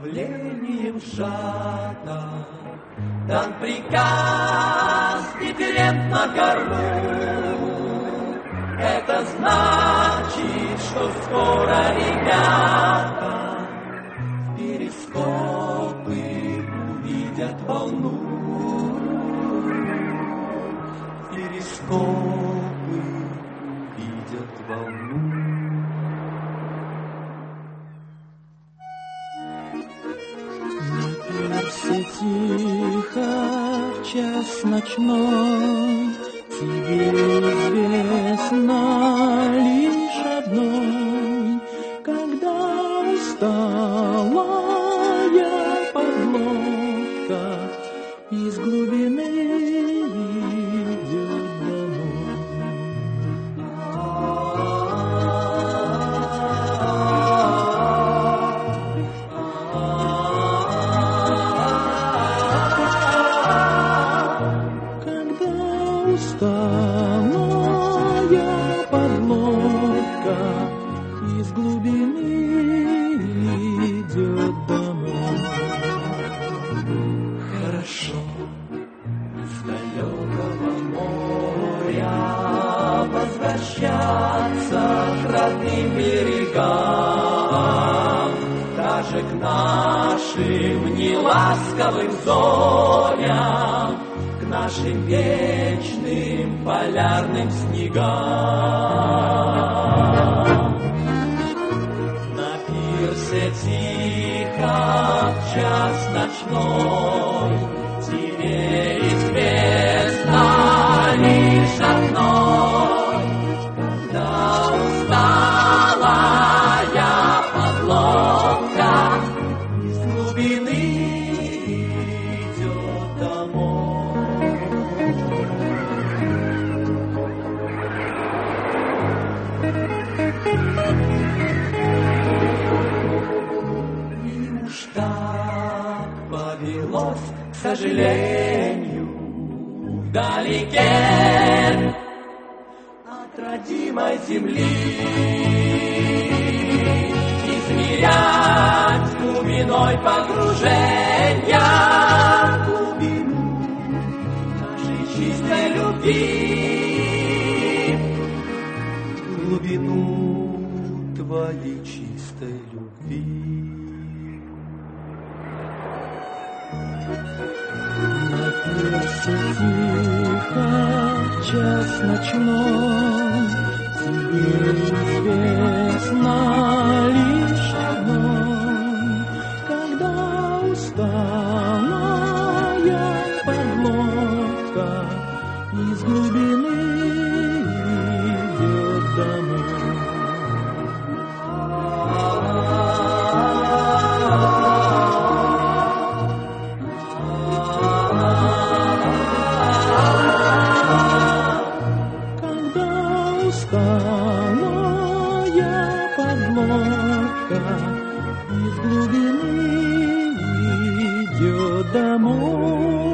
давлением сжата. Дан приказ теперь на гору. Это значит, что скоро ребята в перископы увидят волну. В перископы увидят волну. Все тихо в час ночной, тебе известно лишь одной, когда усталая подлодка из глубины идет домой. Усталая подлодка из глубины идет домой. Хорошо с далекого моря возвращаться к родным берегам, даже к нашим неласковым зорям, к нашим вечным полярным снегам. На пирсе тихо в час ночной тебе известно лишь одной, когда усталая подлодка из глубины идет домой. И уж так повелось, к сожалению, вдалеке от родимой земли, измерять глубиной погружения в глубину нашей чистой любви, глубину твоей чистой любви. На пирсе тихо в час ночной тебе известно лишь одной, когда усталая подлодка из глубины идет домой. Усталая подлодка из глубины идет домой.